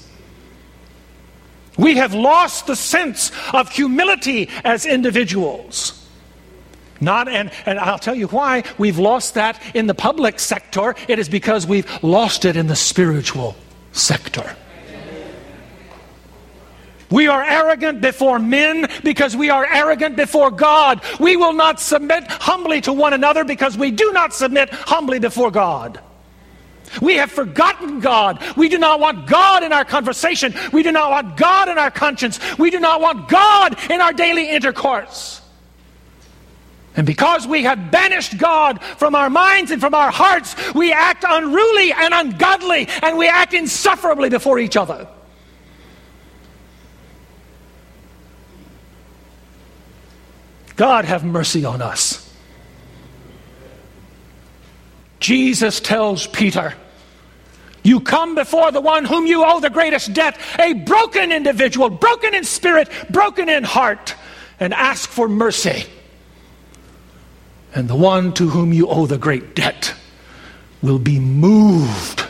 We have lost the sense of humility as individuals. Not, and, and I'll tell you why we've lost that in the public sector. It is because we've lost it in the spiritual sector. We are arrogant before men because we are arrogant before God. We will not submit humbly to one another because we do not submit humbly before God. We have forgotten God. We do not want God in our conversation. We do not want God in our conscience. We do not want God in our daily intercourse. And because we have banished God from our minds and from our hearts, we act unruly and ungodly, and we act insufferably before each other. God have mercy on us. Jesus tells Peter, you come before the one whom you owe the greatest debt, a broken individual, broken in spirit, broken in heart, and ask for mercy. And the one to whom you owe the great debt will be moved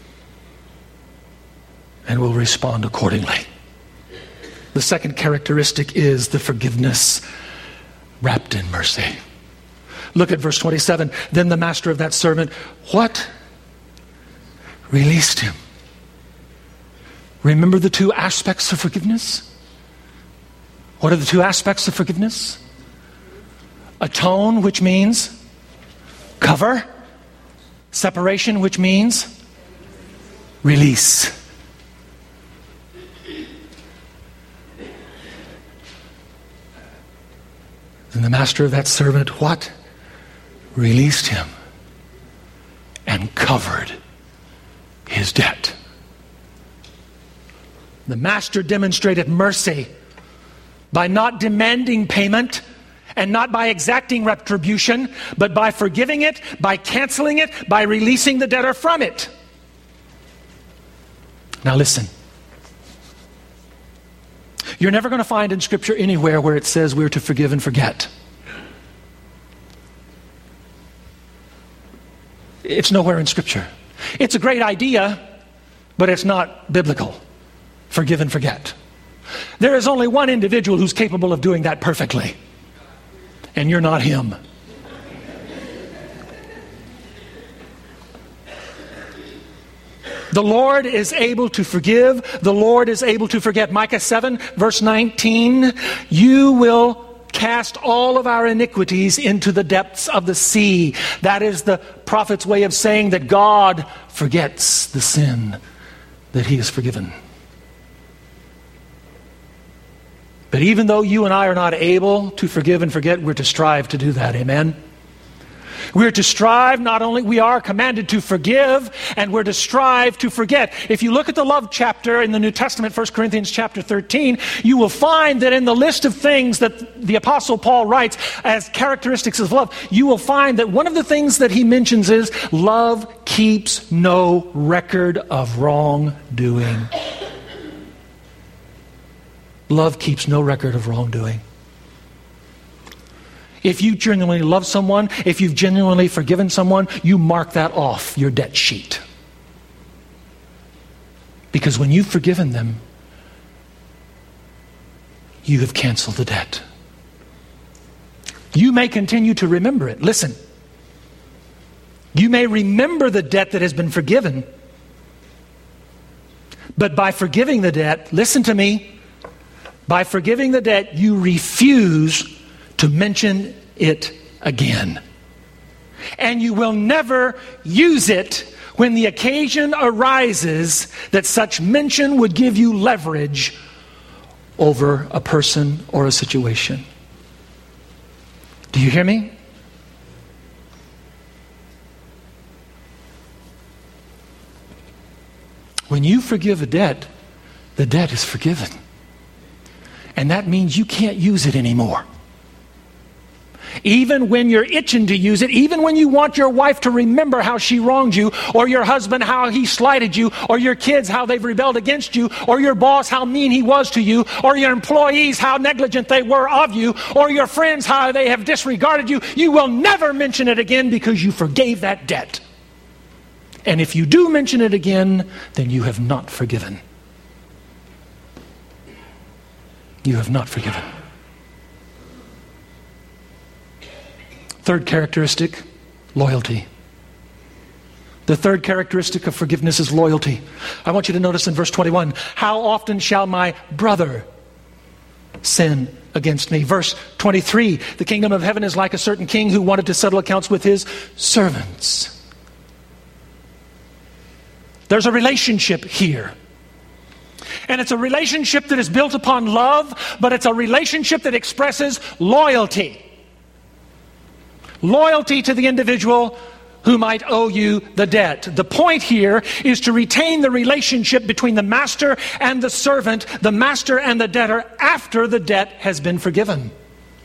and will respond accordingly. The second characteristic is the forgiveness wrapped in mercy. Look at verse twenty-seven. Then the master of that servant, what? Released him. Remember the two aspects of forgiveness? What are the two aspects of forgiveness? Atone, which means cover. Separation, which means release. And the master of that servant, what? Released him and covered his debt. The master demonstrated mercy by not demanding payment and not by exacting retribution, but by forgiving it, by canceling it, by releasing the debtor from it. Now listen. You're never going to find in Scripture anywhere where it says we're to forgive and forget. It's nowhere in Scripture. It's a great idea, but it's not biblical. Forgive and forget. There is only one individual who's capable of doing that perfectly, and you're not him. The Lord is able to forgive. The Lord is able to forget. Micah seven, verse nineteen, you will cast all of our iniquities into the depths of the sea. That is the prophet's way of saying that God forgets the sin that he has forgiven. But even though you and I are not able to forgive and forget, we're to strive to do that. Amen? We're to strive, not only, we are commanded to forgive, and we're to strive to forget. If you look at the love chapter in the New Testament, First Corinthians chapter thirteen, you will find that in the list of things that the Apostle Paul writes as characteristics of love, you will find that one of the things that he mentions is love keeps no record of wrongdoing. Love keeps no record of wrongdoing. If you genuinely love someone, if you've genuinely forgiven someone, you mark that off your debt sheet. Because when you've forgiven them, you have canceled the debt. You may continue to remember it. Listen. You may remember the debt that has been forgiven. But by forgiving the debt, listen to me, by forgiving the debt, you refuse to mention it again. And you will never use it when the occasion arises that such mention would give you leverage over a person or a situation. Do you hear me? When you forgive a debt, the debt is forgiven. And that means you can't use it anymore. Even when you're itching to use it, even when you want your wife to remember how she wronged you, or your husband how he slighted you, or your kids how they've rebelled against you, or your boss how mean he was to you, or your employees how negligent they were of you, or your friends how they have disregarded you, you will never mention it again because you forgave that debt. And if you do mention it again, then you have not forgiven. You have not forgiven. Third characteristic, loyalty. The third characteristic of forgiveness is loyalty. I want you to notice in verse twenty-one, how often shall my brother sin against me? Verse twenty-three, the kingdom of heaven is like a certain king who wanted to settle accounts with his servants. There's a relationship here. And it's a relationship that is built upon love, but it's a relationship that expresses loyalty. Loyalty to the individual who might owe you the debt. The point here is to retain the relationship between the master and the servant, the master and the debtor, after the debt has been forgiven.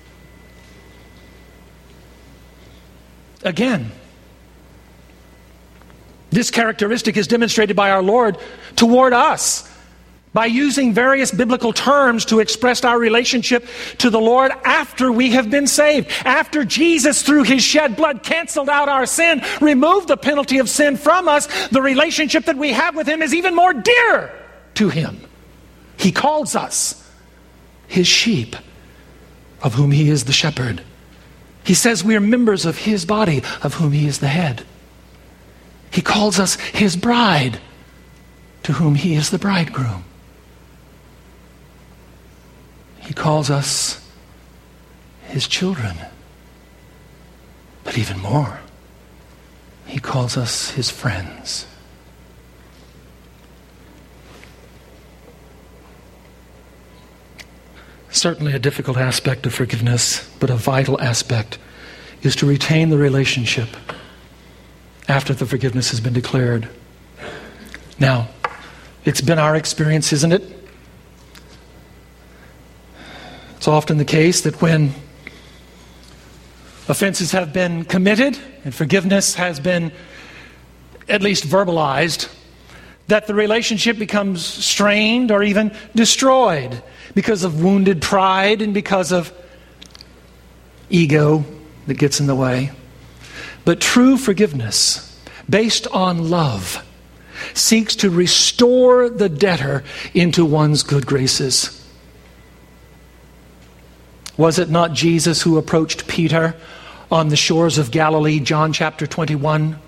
Again, this characteristic is demonstrated by our Lord toward us, by using various biblical terms to express our relationship to the Lord after we have been saved. After Jesus, through his shed blood, canceled out our sin, removed the penalty of sin from us, the relationship that we have with him is even more dear to him. He calls us his sheep, of whom he is the shepherd. He says we are members of his body, of whom he is the head. He calls us his bride, to whom he is the bridegroom. He calls us his children. But even more, he calls us his friends. Certainly a difficult aspect of forgiveness, but a vital aspect is to retain the relationship after the forgiveness has been declared. Now, it's been our experience, isn't it? It's often the case that when offenses have been committed and forgiveness has been at least verbalized, that the relationship becomes strained or even destroyed because of wounded pride and because of ego that gets in the way. But true forgiveness, based on love, seeks to restore the debtor into one's good graces. Was it not Jesus who approached Peter on the shores of Galilee, John chapter twenty-one,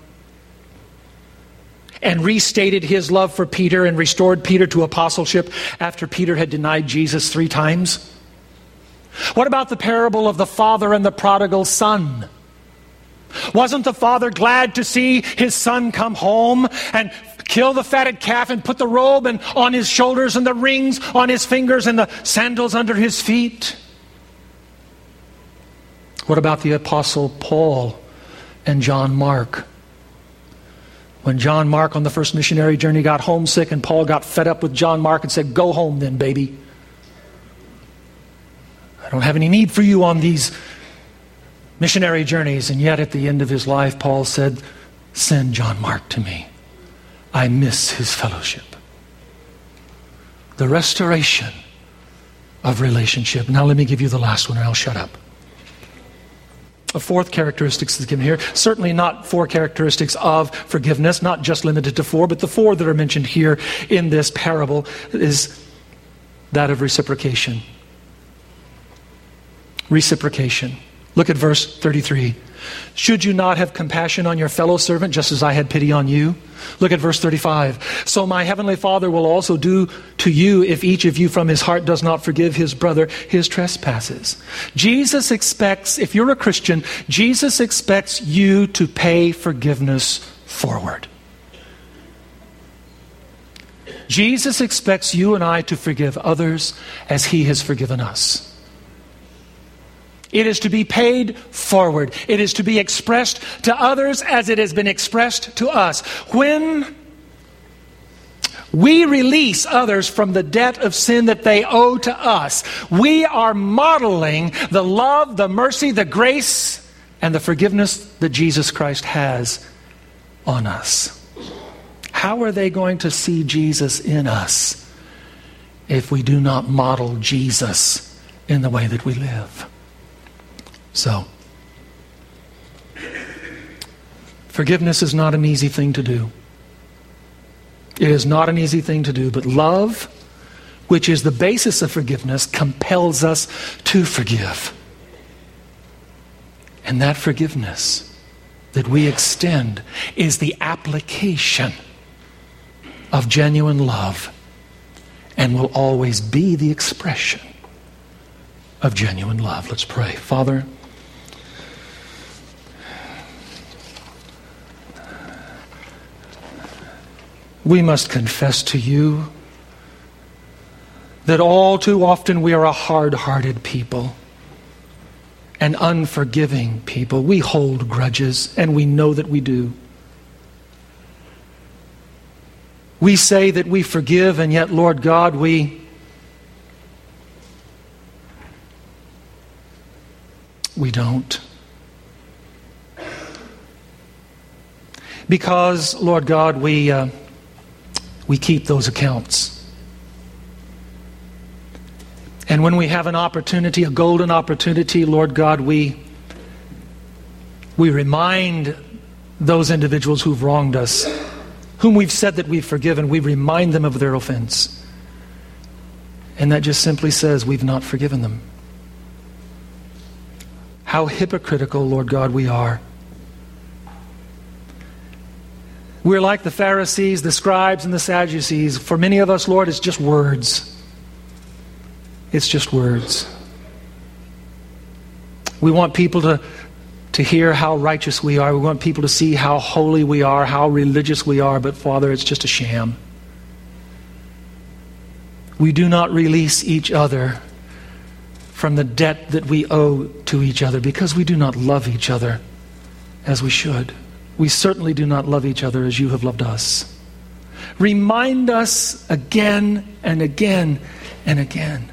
and restated his love for Peter and restored Peter to apostleship after Peter had denied Jesus three times? What about the parable of the father and the prodigal son? Wasn't the father glad to see his son come home and kill the fatted calf and put the robe and on his shoulders and the rings on his fingers and the sandals under his feet? What about the apostle Paul and John Mark? When John Mark on the first missionary journey got homesick and Paul got fed up with John Mark and said, "Go home then, baby. I don't have any need for you on these missionary journeys." And yet at the end of his life, Paul said, "Send John Mark to me. I miss his fellowship." The restoration of relationship. Now let me give you the last one and I'll shut up. A fourth characteristic is given here. Certainly not four characteristics of forgiveness, not just limited to four, but the four that are mentioned here in this parable is that of reciprocation. Reciprocation. Look at verse thirty-three. Should you not have compassion on your fellow servant, just as I had pity on you? Look at verse thirty-five. So my heavenly Father will also do to you if each of you from his heart does not forgive his brother his trespasses. Jesus expects, if you're a Christian, Jesus expects you to pay forgiveness forward. Jesus expects you and I to forgive others as he has forgiven us. It is to be paid forward. It is to be expressed to others as it has been expressed to us. When, We release others from the debt of sin that they owe to us. We are modeling the love, the mercy, the grace, and the forgiveness that Jesus Christ has on us. How are they going to see Jesus in us if we do not model Jesus in the way that we live? So, forgiveness is not an easy thing to do. It is not an easy thing to do, but love, which is the basis of forgiveness, compels us to forgive. And that forgiveness that we extend is the application of genuine love and will always be the expression of genuine love. Let's pray. Father, we must confess to you that all too often we are a hard-hearted people, an unforgiving people. We hold grudges, and we know that we do. We say that we forgive, and yet, Lord God, we we don't. Because, Lord God, we uh, we keep those accounts. And when we have an opportunity, a golden opportunity, Lord God, we we remind those individuals who've wronged us, whom we've said that we've forgiven, we remind them of their offense. And that just simply says we've not forgiven them. How hypocritical, Lord God, we are. We're like the Pharisees, the scribes, and the Sadducees. For many of us, Lord, it's just words. It's just words. We want people to, to hear how righteous we are. We want people to see how holy we are, how religious we are. But Father, it's just a sham. We do not release each other from the debt that we owe to each other because we do not love each other as we should. We certainly do not love each other as you have loved us. Remind us again and again and again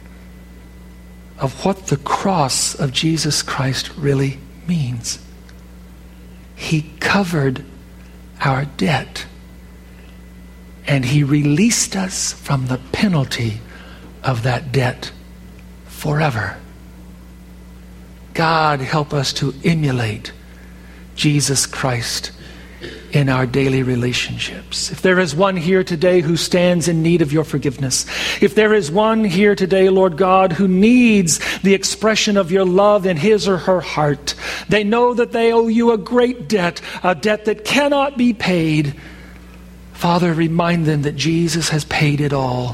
of what the cross of Jesus Christ really means. He covered our debt, and He released us from the penalty of that debt forever. God, help us to emulate Jesus Christ in our daily relationships. If there is one here today who stands in need of your forgiveness, if there is one here today, Lord God, who needs the expression of your love in his or her heart, they know that they owe you a great debt, a debt that cannot be paid. Father, remind them that Jesus has paid it all.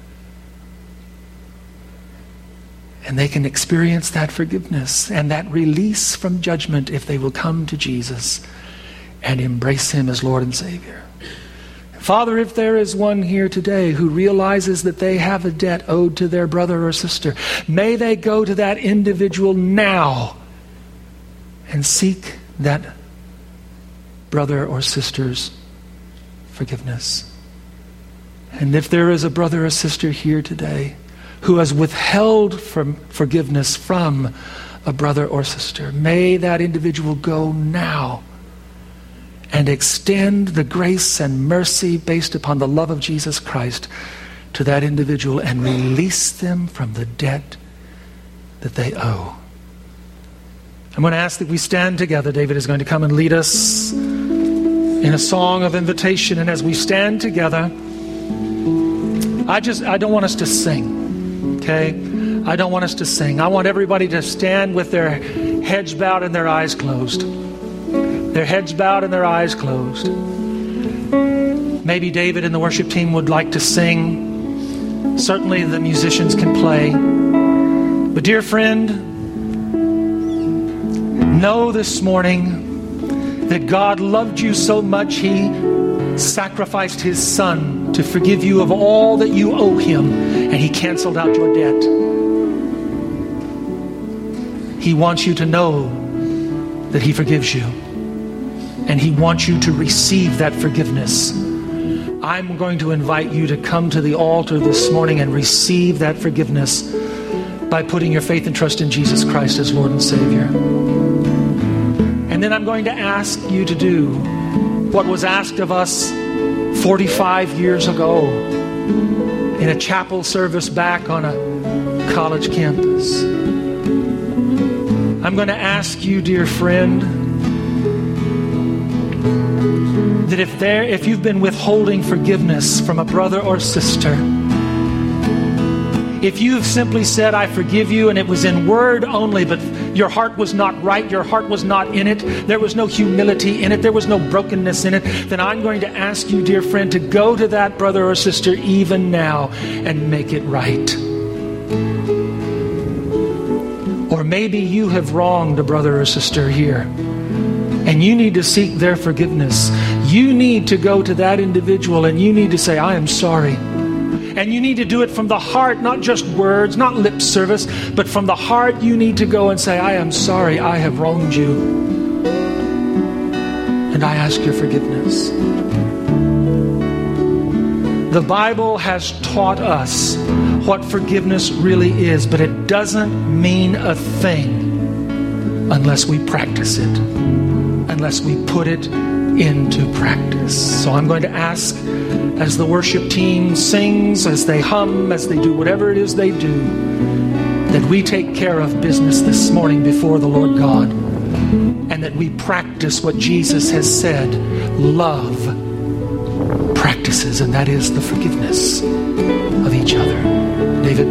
And they can experience that forgiveness and that release from judgment if they will come to Jesus and embrace Him as Lord and Savior. Father, if there is one here today who realizes that they have a debt owed to their brother or sister, may they go to that individual now and seek that brother or sister's forgiveness. And if there is a brother or sister here today who has withheld from forgiveness from a brother or sister, may that individual go now and extend the grace and mercy based upon the love of Jesus Christ to that individual and release them from the debt that they owe. I'm going to ask that we stand together. David is going to come and lead us in a song of invitation. And as we stand together, I just, I don't want us to sing, okay? I don't want us to sing. I want everybody to stand with their heads bowed and their eyes closed. Their heads bowed and their eyes closed. Maybe David and the worship team would like to sing. Certainly the musicians can play. But dear friend, know this morning that God loved you so much He sacrificed His Son to forgive you of all that you owe Him, and He canceled out your debt. He wants you to know that He forgives you, and He wants you to receive that forgiveness. I'm going to invite you to come to the altar this morning and receive that forgiveness by putting your faith and trust in Jesus Christ as Lord and Savior. And then I'm going to ask you to do what was asked of us forty-five years ago in a chapel service back on a college campus. I'm going to ask you, dear friend, that if there, if you've been withholding forgiveness from a brother or sister, if you've simply said, I forgive you, and it was in word only, but your heart was not right, your heart was not in it, there was no humility in it, there was no brokenness in it, then I'm going to ask you, dear friend, to go to that brother or sister even now and make it right. Or maybe you have wronged a brother or sister here, and you need to seek their forgiveness. You need to go to that individual and you need to say, I am sorry. And you need to do it from the heart, not just words, not lip service, but from the heart you need to go and say, I am sorry, I have wronged you. And I ask your forgiveness. The Bible has taught us what forgiveness really is, but it doesn't mean a thing unless we practice it, unless we put it into practice. So I'm going to ask, as the worship team sings, as they hum, as they do whatever it is they do, that we take care of business this morning before the Lord God, and that we practice what Jesus has said love practices, and that is the forgiveness of each other. David.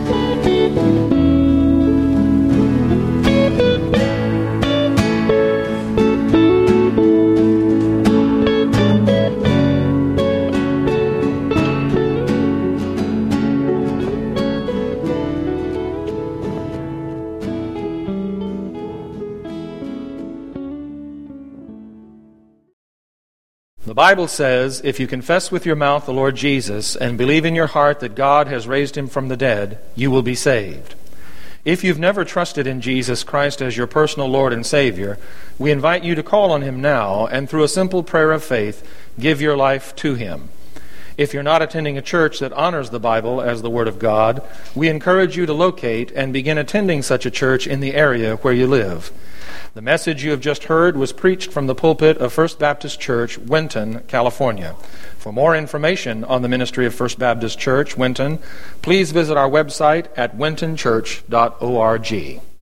The Bible says, if you confess with your mouth the Lord Jesus and believe in your heart that God has raised him from the dead, you will be saved. If you've never trusted in Jesus Christ as your personal Lord and Savior, we invite you to call on him now and through a simple prayer of faith, give your life to him. If you're not attending a church that honors the Bible as the Word of God, we encourage you to locate and begin attending such a church in the area where you live. The message you have just heard was preached from the pulpit of First Baptist Church, Winton, California. For more information on the ministry of First Baptist Church, Winton, please visit our website at winton church dot org.